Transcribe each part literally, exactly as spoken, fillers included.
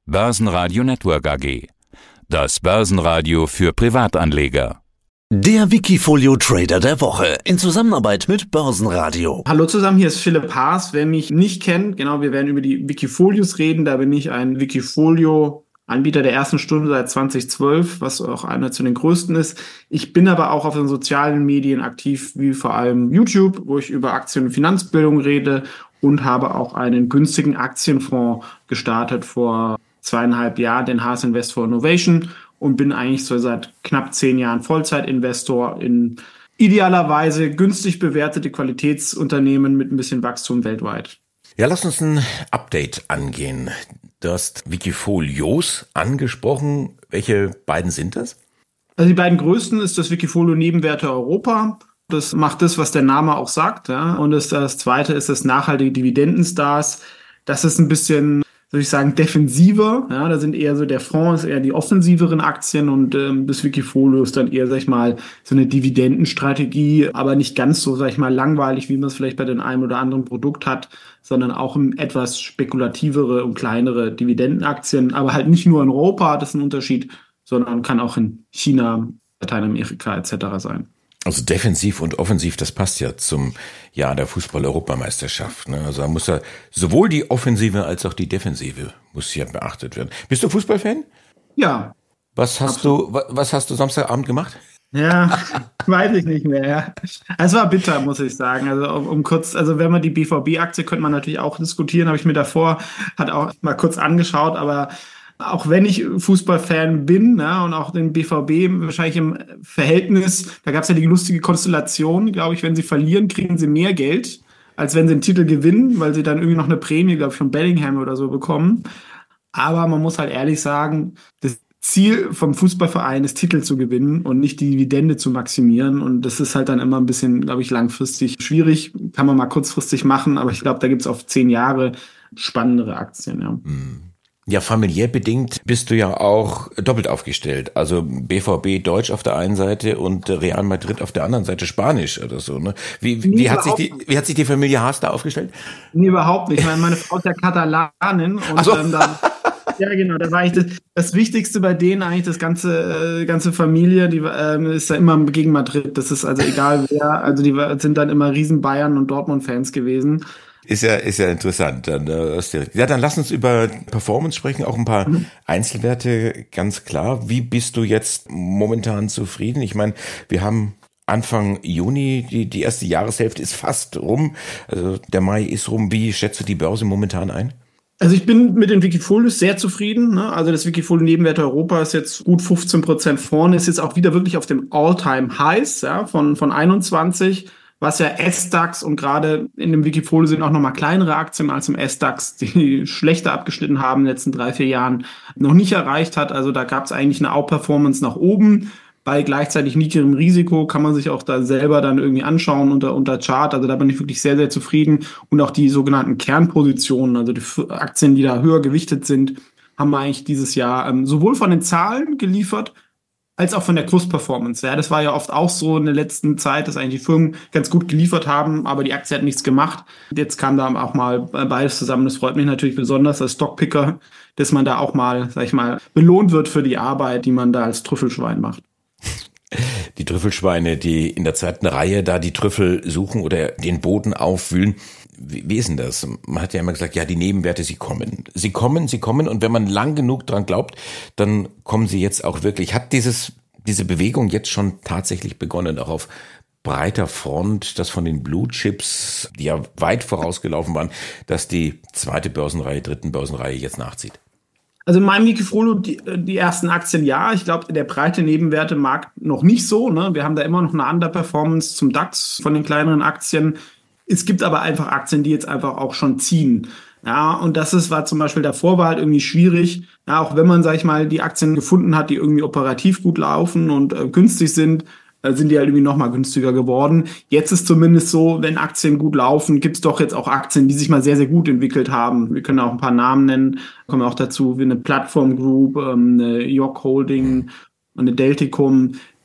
Börsenradio Network A G. Das Börsenradio für Privatanleger. Der Wikifolio Trader der Woche in Zusammenarbeit mit Börsenradio. Hallo zusammen, hier ist Philipp Haas. Wer mich nicht kennt, genau, wir werden über die Wikifolios reden. Da bin ich ein Wikifolio-Anbieter der ersten Stunde seit zwanzig zwölf, was auch einer zu den größten ist. Ich bin aber auch auf den sozialen Medien aktiv, wie vor allem YouTube, wo ich über Aktien- und Finanzbildung rede und habe auch einen günstigen Aktienfonds gestartet vor zweieinhalb Jahren, den Haas Invest for Innovation. Und bin eigentlich so seit knapp zehn Jahren Vollzeitinvestor in idealerweise günstig bewertete Qualitätsunternehmen mit ein bisschen Wachstum weltweit. Ja, lass uns ein Update angehen. Du hast Wikifolios angesprochen. Welche beiden sind das? Also die beiden größten ist das Wikifolio Nebenwerte Europa. Das macht das, was der Name auch sagt. Ja. Und das, das zweite ist das nachhaltige Dividendenstars. Das ist ein bisschen, soll ich sagen, defensiver. Ja, da sind eher so, der Fonds ist eher die offensiveren Aktien und ähm, das Wikifolio ist dann eher, sag ich mal, so eine Dividendenstrategie, aber nicht ganz so, sag ich mal, langweilig, wie man es vielleicht bei dem einen oder anderen Produkt hat, sondern auch etwas spekulativere und kleinere Dividendenaktien, aber halt nicht nur in Europa, das ist ein Unterschied, sondern kann auch in China, Lateinamerika et cetera sein. Also defensiv und offensiv, das passt ja zum Jahr der Fußball-Europameisterschaft. Ne? Also da muss ja sowohl die Offensive als auch die Defensive muss hier beachtet werden. Bist du Fußballfan? Ja. Was hast Absolut. du, was hast du Samstagabend gemacht? Ja, weiß ich nicht mehr. Ja. Es war bitter, muss ich sagen. Also um, um kurz, also wenn man die B V B-Aktie könnte man natürlich auch diskutieren, habe ich mir davor hat auch mal kurz angeschaut, aber auch wenn ich Fußballfan bin, ne, und auch den B V B wahrscheinlich im Verhältnis, da gab es ja die lustige Konstellation, glaube ich, wenn sie verlieren, kriegen sie mehr Geld, als wenn sie den Titel gewinnen, weil sie dann irgendwie noch eine Prämie, glaube ich, von Bellingham oder so bekommen. Aber man muss halt ehrlich sagen, das Ziel vom Fußballverein ist, Titel zu gewinnen und nicht die Dividende zu maximieren. Und das ist halt dann immer ein bisschen, glaube ich, langfristig schwierig. Kann man mal kurzfristig machen, aber ich glaube, da gibt es auf zehn Jahre spannendere Aktien, ja. Hm. Ja, familiär bedingt bist du ja auch doppelt aufgestellt. Also B V B Deutsch auf der einen Seite und Real Madrid auf der anderen Seite Spanisch oder so, ne? Wie, wie, wie hat sich die, wie hat sich die Familie Haas da aufgestellt? Nee, überhaupt nicht. Ich meine, meine Frau ist ja Katalanin und Ach so. ähm, dann, ja, genau, da war ich das, das Wichtigste bei denen eigentlich, das ganze, äh, ganze Familie, die ähm, ist ja immer gegen Madrid. Das ist also egal wer, also die sind dann immer riesen Bayern und Dortmund-Fans gewesen. Ist ja, ist ja interessant. Dann, äh, ja, dann lass uns über Performance sprechen, auch ein paar mhm. Einzelwerte, ganz klar. Wie bist du jetzt momentan zufrieden? Ich meine, wir haben Anfang Juni, die, die erste Jahreshälfte ist fast rum. Also der Mai ist rum. Wie schätzt du die Börse momentan ein? Also ich bin mit den Wikifolios sehr zufrieden. Ne? Also das Wikifolio Nebenwerte Europa ist jetzt gut fünfzehn Prozent vorne, ist jetzt auch wieder wirklich auf dem All-Time-Highs, ja, von, von einundzwanzig, was ja S-DAX und gerade in dem Wikifolio sind auch nochmal kleinere Aktien als im S-DAX, die schlechter abgeschnitten haben in den letzten drei, vier Jahren, noch nicht erreicht hat. Also da gab es eigentlich eine Outperformance nach oben. Bei gleichzeitig niedrigem Risiko kann man sich auch da selber dann irgendwie anschauen unter, unter Chart. Also da bin ich wirklich sehr, sehr zufrieden. Und auch die sogenannten Kernpositionen, also die Aktien, die da höher gewichtet sind, haben wir eigentlich dieses Jahr ähm, sowohl von den Zahlen geliefert, als auch von der Kursperformance. Ja, das war ja oft auch so in der letzten Zeit, dass eigentlich die Firmen ganz gut geliefert haben, aber die Aktie hat nichts gemacht. Jetzt kam da auch mal beides zusammen. Das freut mich natürlich besonders als Stockpicker, dass man da auch mal, sag ich mal, belohnt wird für die Arbeit, die man da als Trüffelschwein macht. Die Trüffelschweine, die in der zweiten Reihe da die Trüffel suchen oder den Boden aufwühlen. Wie, wie ist denn das? Man hat ja immer gesagt, ja, die Nebenwerte, sie kommen. Sie kommen, sie kommen und wenn man lang genug dran glaubt, dann kommen sie jetzt auch wirklich. Hat dieses, diese Bewegung jetzt schon tatsächlich begonnen, auch auf breiter Front, dass von den Blue Chips, die ja weit vorausgelaufen waren, dass die zweite Börsenreihe, dritten Börsenreihe jetzt nachzieht? Also in meinem Wikifolio die, die ersten Aktien ja. Ich glaube, der breite Nebenwertemarkt noch nicht so. Ne? Wir haben da immer noch eine Underperformance zum DAX von den kleineren Aktien. Es gibt aber einfach Aktien, die jetzt einfach auch schon ziehen. Ja, und das ist, war zum Beispiel davor war halt irgendwie schwierig. Ja, auch wenn man, sag ich mal, die Aktien gefunden hat, die irgendwie operativ gut laufen und äh, günstig sind, äh, sind die halt irgendwie noch mal günstiger geworden. Jetzt ist zumindest so, wenn Aktien gut laufen, gibt's doch jetzt auch Aktien, die sich mal sehr, sehr gut entwickelt haben. Wir können auch ein paar Namen nennen. Kommen auch dazu wie eine Plattform Group, ähm, eine York Holding und eine Delticum.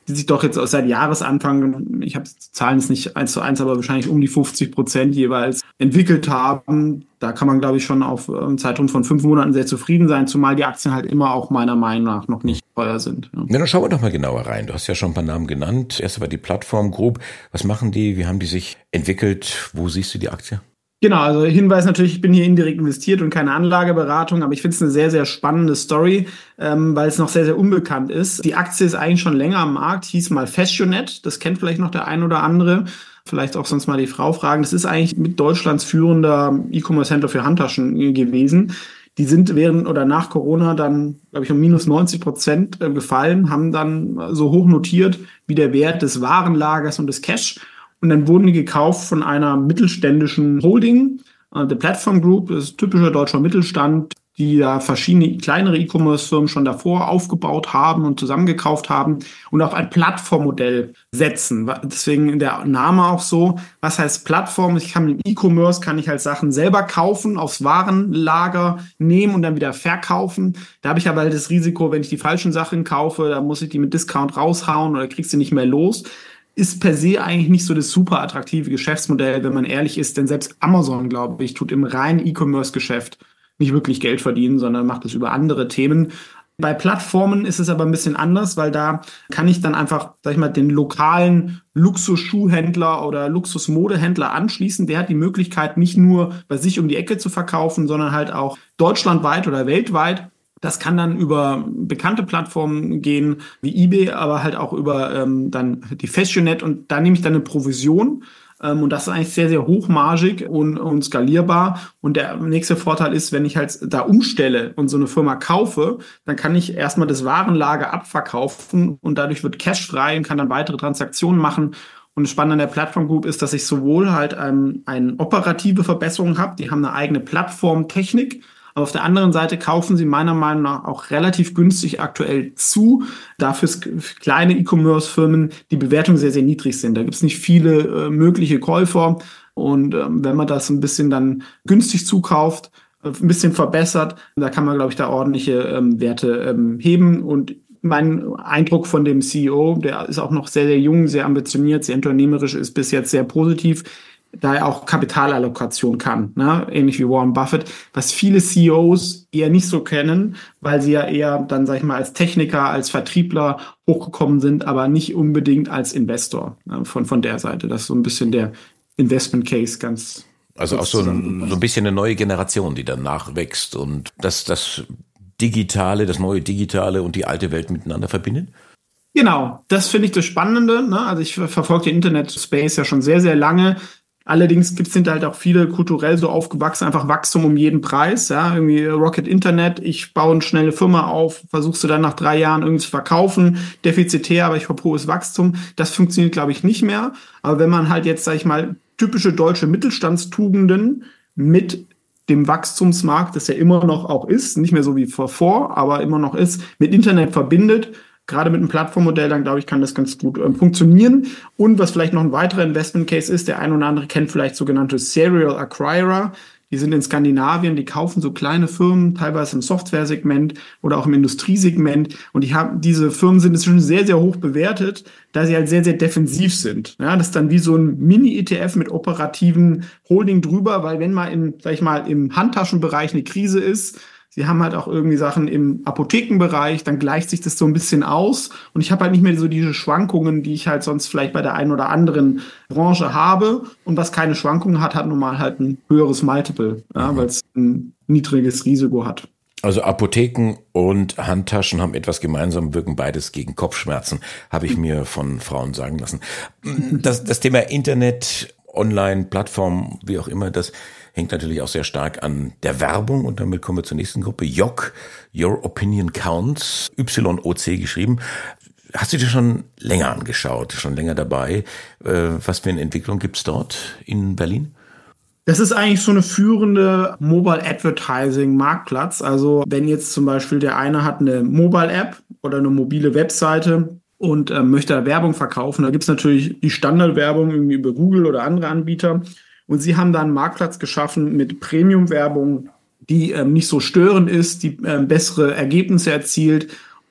die sich doch jetzt seit Jahresanfang, ich habe Zahlen jetzt nicht eins zu eins, aber wahrscheinlich um die fünfzig Prozent jeweils entwickelt haben. Da kann man, glaube ich, schon auf einen Zeitraum von fünf Monaten sehr zufrieden sein, zumal die Aktien halt immer auch meiner Meinung nach noch nicht teuer sind. Ja, ja, dann schauen wir doch mal genauer rein. Du hast ja schon ein paar Namen genannt. Erst war die Plattform Group. Was machen die? Wie haben die sich entwickelt? Wo siehst du die Aktie? Genau, also Hinweis natürlich, ich bin hier indirekt investiert und keine Anlageberatung, aber ich finde es eine sehr, sehr spannende Story, ähm, weil es noch sehr, sehr unbekannt ist. Die Aktie ist eigentlich schon länger am Markt, hieß mal Fashionet, das kennt vielleicht noch der ein oder andere, vielleicht auch sonst mal die Frau fragen. Das ist eigentlich mit Deutschlands führender E-Commerce-Händler für Handtaschen gewesen. Die sind während oder nach Corona dann, glaube ich, um minus neunzig Prozent gefallen, haben dann so hoch notiert wie der Wert des Warenlagers und des Cash. Und dann wurden die gekauft von einer mittelständischen Holding, äh, der Platform Group, das ist typischer deutscher Mittelstand, die da verschiedene kleinere E-Commerce-Firmen schon davor aufgebaut haben und zusammengekauft haben und auf ein Plattformmodell setzen. Deswegen der Name auch so. Was heißt Plattform? Ich kann im E-Commerce, kann ich halt Sachen selber kaufen, aufs Warenlager nehmen und dann wieder verkaufen. Da habe ich aber halt das Risiko, wenn ich die falschen Sachen kaufe, dann muss ich die mit Discount raushauen oder krieg sie nicht mehr los. Ist per se eigentlich nicht so das super attraktive Geschäftsmodell, wenn man ehrlich ist, denn selbst Amazon, glaube ich, tut im reinen E-Commerce-Geschäft nicht wirklich Geld verdienen, sondern macht es über andere Themen. Bei Plattformen ist es aber ein bisschen anders, weil da kann ich dann einfach, sag ich mal, den lokalen Luxusschuhhändler oder Luxusmodehändler anschließen. Der hat die Möglichkeit, nicht nur bei sich um die Ecke zu verkaufen, sondern halt auch deutschlandweit oder weltweit. Das kann dann über bekannte Plattformen gehen, wie eBay, aber halt auch über ähm, dann die Fashionet. Und da nehme ich dann eine Provision. Ähm, und das ist eigentlich sehr, sehr hochmargig und, und skalierbar. Und der nächste Vorteil ist, wenn ich halt da umstelle und so eine Firma kaufe, dann kann ich erstmal das Warenlager abverkaufen und dadurch wird Cash frei und kann dann weitere Transaktionen machen. Und das Spannende an der Plattform Group ist, dass ich sowohl halt ähm, eine operative Verbesserung habe, die haben eine eigene Plattformtechnik, aber auf der anderen Seite kaufen sie meiner Meinung nach auch relativ günstig aktuell zu. Dafür für kleine E-Commerce-Firmen die Bewertungen sehr, sehr niedrig sind. Da gibt es nicht viele äh, mögliche Käufer. Und ähm, wenn man das ein bisschen dann günstig zukauft, äh, ein bisschen verbessert, da kann man, glaube ich, da ordentliche ähm, Werte ähm, heben. Und mein Eindruck von dem C E O, der ist auch noch sehr, sehr jung, sehr ambitioniert, sehr unternehmerisch, ist bis jetzt sehr positiv, da er auch Kapitalallokation kann, ne? Ähnlich wie Warren Buffett, was viele C E Os eher nicht so kennen, weil sie ja eher dann, sag ich mal, als Techniker, als Vertriebler hochgekommen sind, aber nicht unbedingt als Investor, ne? von, von der Seite. Das ist so ein bisschen der Investment Case ganz. Also auch so ein, so ein bisschen eine neue Generation, die dann nachwächst und das, das Digitale, das neue Digitale und die alte Welt miteinander verbindet? Genau, das finde ich das Spannende, ne? Also ich verfolge den Internet-Space ja schon sehr, sehr lange. Allerdings gibt es sind halt auch viele kulturell so aufgewachsen, einfach Wachstum um jeden Preis, ja, irgendwie Rocket Internet, ich baue eine schnelle Firma auf, versuchst du dann nach drei Jahren irgendwie zu verkaufen, defizitär, aber ich habe hohes Wachstum, das funktioniert, glaube ich, nicht mehr, aber wenn man halt jetzt, sag ich mal, typische deutsche Mittelstandstugenden mit dem Wachstumsmarkt, das ja immer noch auch ist, nicht mehr so wie vor, aber immer noch ist, mit Internet verbindet, gerade mit einem Plattformmodell, dann glaube ich, kann das ganz gut äh, funktionieren. Und was vielleicht noch ein weiterer Investment Case ist, der ein oder andere kennt vielleicht sogenannte Serial Acquirer. Die sind in Skandinavien, die kaufen so kleine Firmen, teilweise im Software-Segment oder auch im Industriesegment. Und die haben, diese Firmen sind inzwischen sehr, sehr hoch bewertet, da sie halt sehr, sehr defensiv sind. Ja, das ist dann wie so ein Mini-E T F mit operativen Holding drüber, weil wenn mal im, sag ich mal, im Handtaschenbereich eine Krise ist, sie haben halt auch irgendwie Sachen im Apothekenbereich, dann gleicht sich das so ein bisschen aus. Und ich habe halt nicht mehr so diese Schwankungen, die ich halt sonst vielleicht bei der einen oder anderen Branche habe. Und was keine Schwankungen hat, hat nun mal halt ein höheres Multiple, ja, weil es ein niedriges Risiko hat. Also Apotheken und Handtaschen haben etwas gemeinsam, wirken beides gegen Kopfschmerzen, habe ich mir von Frauen sagen lassen. Das, das Thema Internet, Online, Plattform, wie auch immer, das hängt natürlich auch sehr stark an der Werbung. Und damit kommen wir zur nächsten Gruppe. Y O C, Your Opinion Counts, Y O C geschrieben. Hast du dir schon länger angeschaut, schon länger dabei? Was für eine Entwicklung gibt's dort in Berlin? Das ist eigentlich so eine führende Mobile Advertising Marktplatz. Also wenn jetzt zum Beispiel der eine hat eine Mobile App oder eine mobile Webseite und äh, möchte da Werbung verkaufen, da gibt's natürlich die Standardwerbung irgendwie über Google oder andere Anbieter. Und sie haben da einen Marktplatz geschaffen mit Premium-Werbung, die ähm, nicht so störend ist, die ähm, bessere Ergebnisse erzielt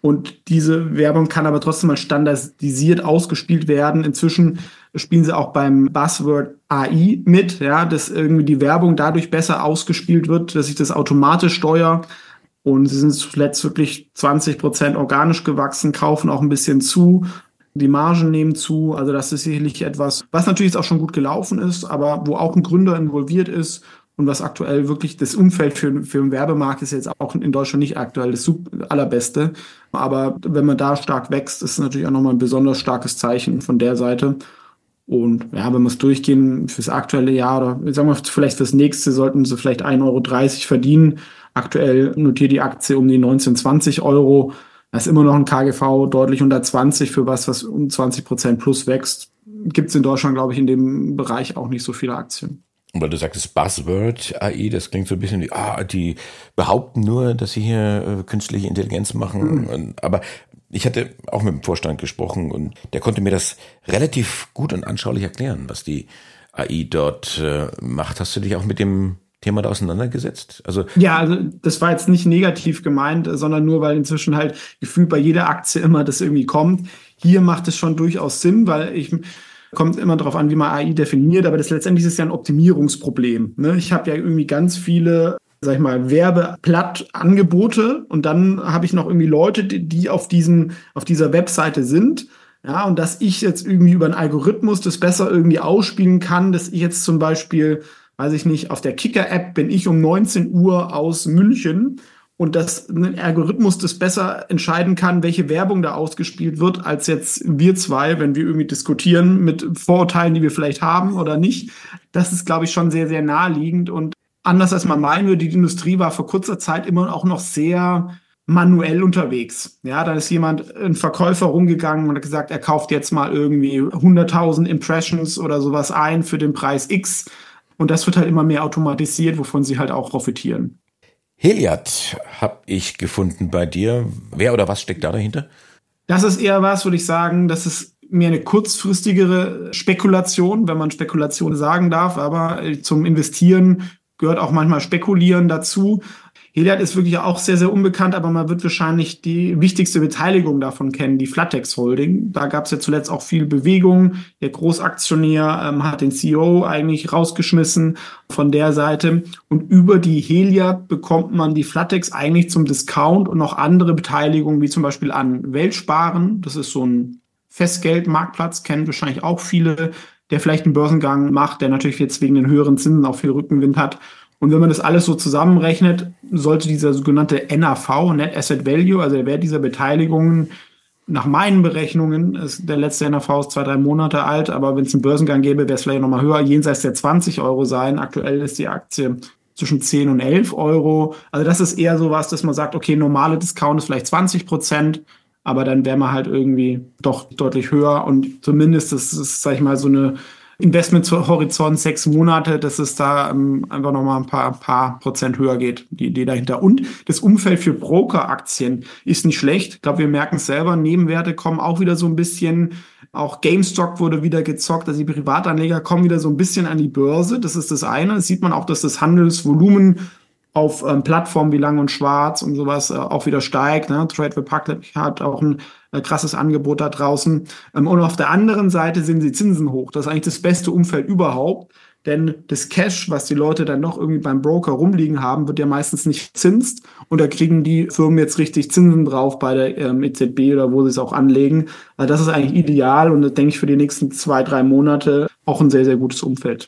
Und diese Werbung kann aber trotzdem mal standardisiert ausgespielt werden. Inzwischen spielen sie auch beim Buzzword A I mit, ja, dass irgendwie die Werbung dadurch besser ausgespielt wird, dass ich das automatisch steuere. Und sie sind zuletzt wirklich zwanzig Prozent organisch gewachsen, kaufen auch ein bisschen zu. Die Margen nehmen zu. Also das ist sicherlich etwas, was natürlich jetzt auch schon gut gelaufen ist, aber wo auch ein Gründer involviert ist. Und was aktuell wirklich das Umfeld für, für den Werbemarkt ist jetzt auch in Deutschland nicht aktuell das allerbeste. Aber wenn man da stark wächst, ist es natürlich auch nochmal ein besonders starkes Zeichen von der Seite. Und ja, wenn wir es durchgehen fürs aktuelle Jahr oder sagen wir vielleicht fürs nächste, sollten sie vielleicht ein Euro dreißig verdienen. Aktuell notiert die Aktie um die neunzehn, zwanzig Euro. Das ist immer noch ein K G V deutlich unter zwanzig für was, was um zwanzig Prozent plus wächst. Gibt es in Deutschland, glaube ich, in dem Bereich auch nicht so viele Aktien. Und weil du sagtest Buzzword A I, das klingt so ein bisschen wie, ah, die behaupten nur, dass sie hier äh, künstliche Intelligenz machen. Mhm. Und, aber ich hatte auch mit dem Vorstand gesprochen und der konnte mir das relativ gut und anschaulich erklären, was die A I dort äh, macht. Hast du dich auch mit dem Thema da auseinandergesetzt? Also ja, also das war jetzt nicht negativ gemeint, sondern nur, weil inzwischen halt gefühlt bei jeder Aktie immer das irgendwie kommt. Hier macht es schon durchaus Sinn, weil ich kommt immer darauf an, wie man A I definiert, aber das letztendlich ist ja ein Optimierungsproblem. Ne? Ich habe ja irgendwie ganz viele, sag ich mal, Werbeplatt-Angebote und dann habe ich noch irgendwie Leute, die, die auf diesen, auf dieser Webseite sind. Ja, und dass ich jetzt irgendwie über einen Algorithmus das besser irgendwie ausspielen kann, dass ich jetzt zum Beispiel, weiß ich nicht, auf der Kicker-App bin ich um neunzehn Uhr aus München und dass ein Algorithmus das besser entscheiden kann, welche Werbung da ausgespielt wird, als jetzt wir zwei, wenn wir irgendwie diskutieren mit Vorurteilen, die wir vielleicht haben oder nicht. Das ist, glaube ich, schon sehr, sehr naheliegend. Und anders als man meinen würde, die Industrie war vor kurzer Zeit immer auch noch sehr manuell unterwegs. Ja, da ist jemand, ein Verkäufer rumgegangen und hat gesagt, er kauft jetzt mal irgendwie hunderttausend Impressions oder sowas ein für den Preis X. Und das wird halt immer mehr automatisiert, wovon sie halt auch profitieren. Heliad habe ich gefunden bei dir. Wer oder was steckt da dahinter? Das ist eher was, würde ich sagen, das ist mehr eine kurzfristigere Spekulation, wenn man Spekulation sagen darf. Aber zum Investieren gehört auch manchmal Spekulieren dazu. Heliad ist wirklich auch sehr, sehr unbekannt, aber man wird wahrscheinlich die wichtigste Beteiligung davon kennen, die Flatex Holding. Da gab es ja zuletzt auch viel Bewegung. Der Großaktionär ähm, hat den C E O eigentlich rausgeschmissen von der Seite. Und über die Heliad bekommt man die Flatex eigentlich zum Discount und noch andere Beteiligungen, wie zum Beispiel an Weltsparen. Das ist so ein Festgeldmarktplatz, kennen wahrscheinlich auch viele, der vielleicht einen Börsengang macht, der natürlich jetzt wegen den höheren Zinsen auch viel Rückenwind hat. Und wenn man das alles so zusammenrechnet, sollte dieser sogenannte N A V, Net Asset Value, also der Wert dieser Beteiligungen, nach meinen Berechnungen, ist, der letzte N A V ist zwei, drei Monate alt, aber wenn es einen Börsengang gäbe, wäre es vielleicht nochmal höher, jenseits der zwanzig Euro sein. Aktuell ist die Aktie zwischen zehn und elf Euro. Also das ist eher sowas, dass man sagt, okay, normale Discount ist vielleicht zwanzig Prozent, aber dann wäre man halt irgendwie doch deutlich höher und zumindest das ist, sag ich mal, so eine Investmenthorizont sechs Monate, dass es da ähm, einfach nochmal ein paar, paar Prozent höher geht, die Idee dahinter. Und das Umfeld für Broker-Aktien ist nicht schlecht. Ich glaube, wir merken es selber, Nebenwerte kommen auch wieder so ein bisschen, auch GameStop wurde wieder gezockt, also die Privatanleger kommen wieder so ein bisschen an die Börse. Das ist das eine. Das sieht man auch, dass das Handelsvolumen auf ähm, Plattformen wie Lang und Schwarz und sowas äh, auch wieder steigt. Ne? Trade Republic hat auch ein äh, krasses Angebot da draußen. Ähm, und auf der anderen Seite sind die Zinsen hoch. Das ist eigentlich das beste Umfeld überhaupt. Denn das Cash, was die Leute dann noch irgendwie beim Broker rumliegen haben, wird ja meistens nicht zinst. Und da kriegen die Firmen jetzt richtig Zinsen drauf bei der ähm, E Z B oder wo sie es auch anlegen. Also das ist eigentlich ideal und das denke ich für die nächsten zwei, drei Monate auch ein sehr, sehr gutes Umfeld.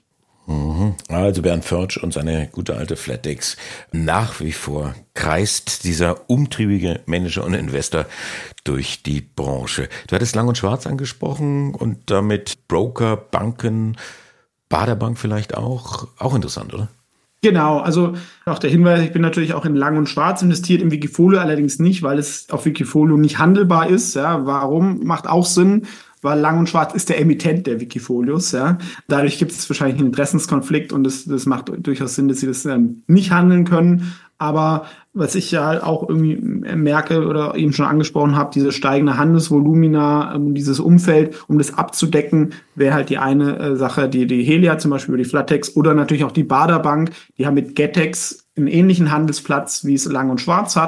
Also Bernd Förtsch und seine gute alte Flatex. Nach wie vor kreist dieser umtriebige Manager und Investor durch die Branche. Du hattest Lang und Schwarz angesprochen und damit Broker, Banken, Baderbank vielleicht auch. Auch interessant, oder? Genau, also auch der Hinweis, ich bin natürlich auch in Lang und Schwarz investiert, im Wikifolio allerdings nicht, weil es auf Wikifolio nicht handelbar ist. Ja, warum? Macht auch Sinn. Weil Lang und Schwarz ist der Emittent der Wikifolios, ja. Dadurch gibt es wahrscheinlich einen Interessenskonflikt und das, das macht durchaus Sinn, dass sie das dann nicht handeln können. Aber was ich ja halt auch irgendwie merke oder eben schon angesprochen habe, diese steigende Handelsvolumina, ähm, dieses Umfeld, um das abzudecken, wäre halt die eine äh, Sache, die die Heliad zum Beispiel über die Flatex oder natürlich auch die Baderbank, die haben mit Getex einen ähnlichen Handelsplatz, wie es Lang und Schwarz hat.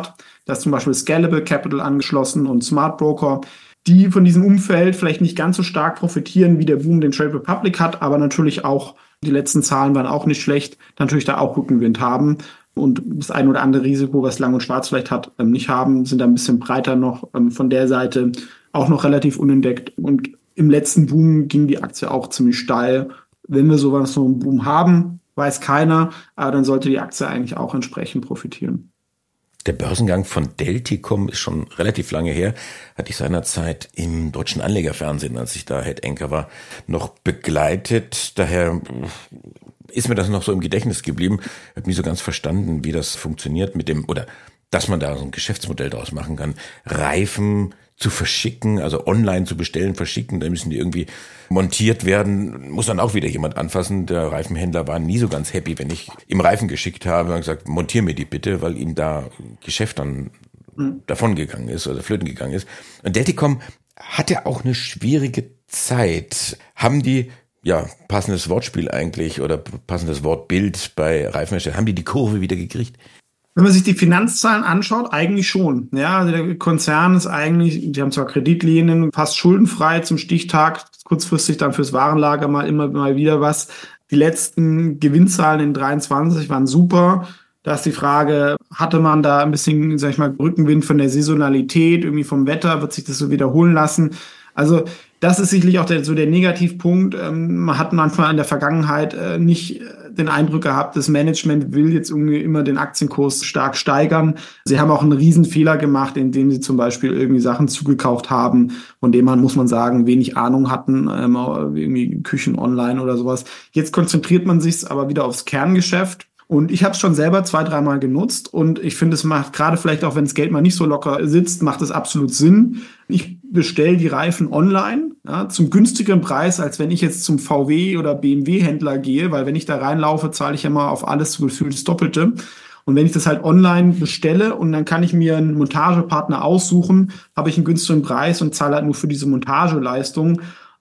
Da ist zum Beispiel Scalable Capital angeschlossen und Smart Broker, die von diesem Umfeld vielleicht nicht ganz so stark profitieren, wie der Boom den Trade Republic hat, aber natürlich auch, die letzten Zahlen waren auch nicht schlecht, natürlich da auch Rückenwind haben und das ein oder andere Risiko, was Lang und Schwarz vielleicht hat, nicht haben, sind da ein bisschen breiter noch von der Seite, auch noch relativ unentdeckt. Und im letzten Boom ging die Aktie auch ziemlich steil. Wenn wir sowas so einen Boom haben, weiß keiner, aber dann sollte die Aktie eigentlich auch entsprechend profitieren. Der Börsengang von Delticom ist schon relativ lange her. Hatte ich seinerzeit im deutschen Anlegerfernsehen, als ich da Head Anchor war, noch begleitet. Daher ist mir das noch so im Gedächtnis geblieben. Ich habe nie so ganz verstanden, wie das funktioniert mit dem, oder dass man da so ein Geschäftsmodell draus machen kann. Reifen zu verschicken, also online zu bestellen, verschicken, dann müssen die irgendwie montiert werden, muss dann auch wieder jemand anfassen. Der Reifenhändler war nie so ganz happy, wenn ich ihm Reifen geschickt habe und gesagt, montier mir die bitte, weil ihm da Geschäft dann mhm. davon gegangen ist oder flöten gegangen ist. Und Delticom hatte auch eine schwierige Zeit. Haben die, ja, passendes Wortspiel eigentlich oder passendes Wortbild bei Reifenherstellern, haben die die Kurve wieder gekriegt? Wenn man sich die Finanzzahlen anschaut, eigentlich schon. Ja, also der Konzern ist eigentlich, die haben zwar Kreditlinien, fast schuldenfrei zum Stichtag, kurzfristig dann fürs Warenlager mal immer mal wieder was. Die letzten Gewinnzahlen in dreiundzwanzig waren super. Da ist die Frage, hatte man da ein bisschen, sag ich mal, Rückenwind von der Saisonalität, irgendwie vom Wetter, wird sich das so wiederholen lassen? Also das ist sicherlich auch der, so der Negativpunkt. Ähm, man hat manchmal in der Vergangenheit äh, nicht den Eindruck gehabt, das Management will jetzt irgendwie immer den Aktienkurs stark steigern. Sie haben auch einen Riesenfehler gemacht, indem sie zum Beispiel irgendwie Sachen zugekauft haben, von denen man, muss man sagen, wenig Ahnung hatten, ähm, irgendwie Küchen online oder sowas. Jetzt konzentriert man sich aber wieder aufs Kerngeschäft. Und ich habe es schon selber zwei, dreimal genutzt und ich finde, es macht gerade vielleicht auch, wenn das Geld mal nicht so locker sitzt, macht es absolut Sinn. Ich bestelle die Reifen online, ja, zum günstigeren Preis, als wenn ich jetzt zum V W oder B M W-Händler gehe, weil wenn ich da reinlaufe, zahle ich ja mal auf alles gefühlt das Doppelte. Und wenn ich das halt online bestelle und dann kann ich mir einen Montagepartner aussuchen, habe ich einen günstigen Preis und zahle halt nur für diese Montageleistung,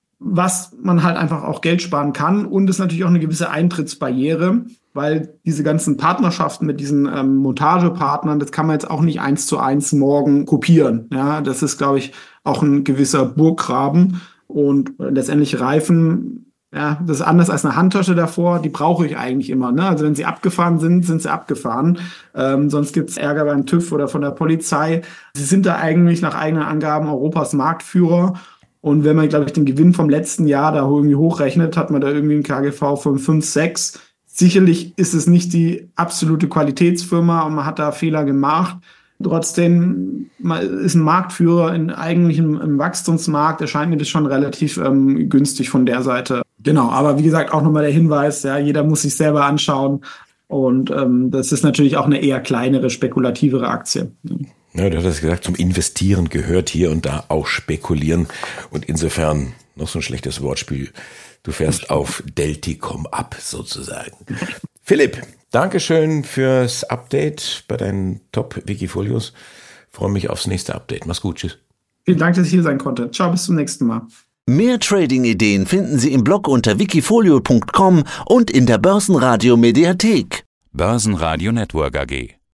was man halt einfach auch Geld sparen kann. Und es ist natürlich auch eine gewisse Eintrittsbarriere, weil diese ganzen Partnerschaften mit diesen ähm, Montagepartnern, das kann man jetzt auch nicht eins zu eins morgen kopieren. Ja, das ist, glaube ich, auch ein gewisser Burggraben. Und äh, letztendlich Reifen, ja, das ist anders als eine Handtasche davor, die brauche ich eigentlich immer. Ne? Also wenn sie abgefahren sind, sind sie abgefahren. Ähm, sonst gibt es Ärger beim TÜV oder von der Polizei. Sie sind da eigentlich nach eigenen Angaben Europas Marktführer. Und wenn man, glaube ich, den Gewinn vom letzten Jahr da irgendwie hochrechnet, hat man da irgendwie einen K G V von fünf, sechs. Sicherlich ist es nicht die absolute Qualitätsfirma und man hat da Fehler gemacht. Trotzdem ist ein Marktführer in eigentlich im, im Wachstumsmarkt, erscheint mir das schon relativ ähm, günstig von der Seite. Genau, aber wie gesagt, auch nochmal der Hinweis, ja, jeder muss sich selber anschauen. Und ähm, das ist natürlich auch eine eher kleinere, spekulativere Aktie. Ja, du hattest gesagt, zum Investieren gehört hier und da auch spekulieren. Und insofern noch so ein schlechtes Wortspiel. Du fährst auf Delticom ab, sozusagen. Philipp, Dankeschön fürs Update bei deinen Top-Wikifolios. Freue mich aufs nächste Update. Mach's gut, tschüss. Vielen Dank, dass ich hier sein konnte. Ciao, bis zum nächsten Mal. Mehr Trading-Ideen finden Sie im Blog unter wikifolio punkt com und in der Börsenradio Mediathek. Börsenradio Network A G.